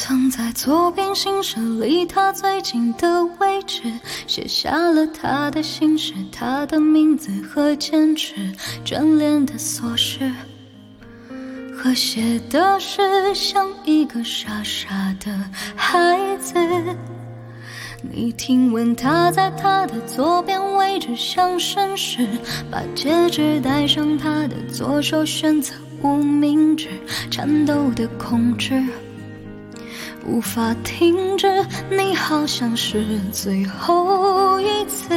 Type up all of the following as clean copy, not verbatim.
曾在左边心事离他最近的位置写下了他的心事，他的名字和坚持，眷恋的琐事，和写的是像一个傻傻的孩子。你听闻他在他的左边位置像绅士，把戒指戴上他的左手，选择无名指，颤抖的控制无法停止，你好像是最后一次。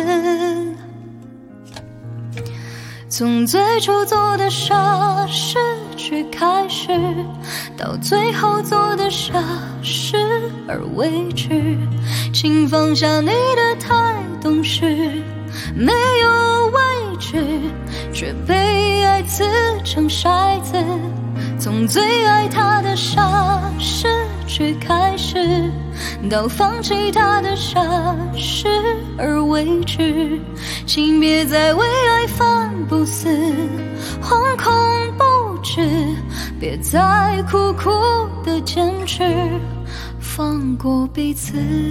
从最初做的傻事去开始，到最后做的傻事而为止，请放下你的太懂事，没有位置，却被爱刺成筛子。从最爱他的傻事去开始，到放弃他的傻事而为止，请别再为爱烦不死，惶恐不止，别再苦苦的坚持，放过彼此。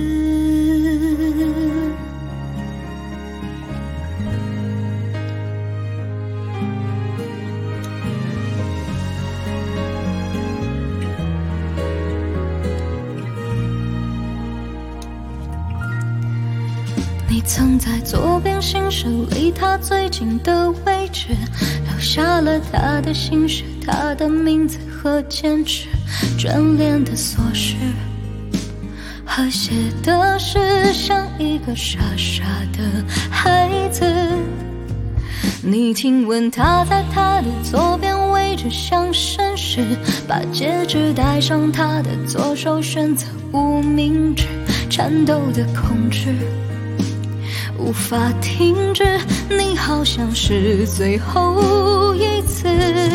你曾在左边心事离他最近的位置留下了他的心事，他的名字和坚持，眷恋的琐事，和写的是像一个傻傻的孩子。你听闻他在他的左边位置像绅士，把戒指戴上他的左手，选择无名指，颤抖的控制无法停止，你好像是最后一次。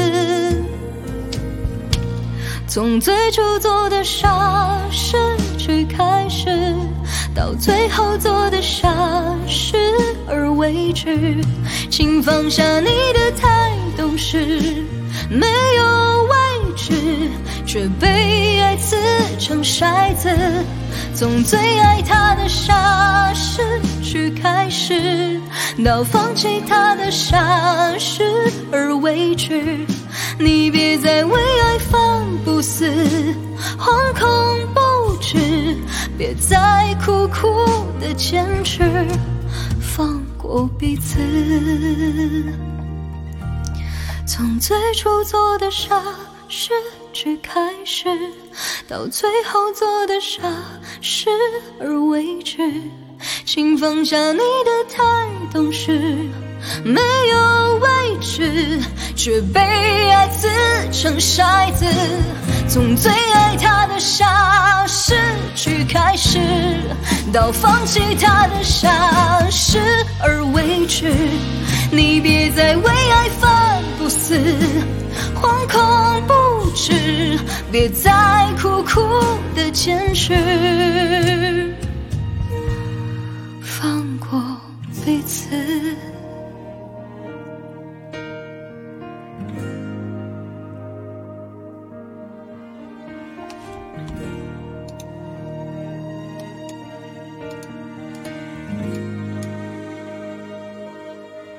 从最初做的傻事去开始，到最后做的傻事而为止，请放下你的太懂事，没有位置，却被爱刺成筛子。从最爱他的傻事去开始，到放弃他的傻事而为止，你别再为爱烦不死，惶恐不止，别再苦苦的坚持，放过彼此。从最初做的傻事去开始，到最后做的傻事而为止，请放下你的太懂事，没有位置，却被爱刺成筛子。从最爱他的傻事去开始，到放弃他的傻事而为止，你别再为爱烦不死，惶恐不止，别再苦苦的坚持。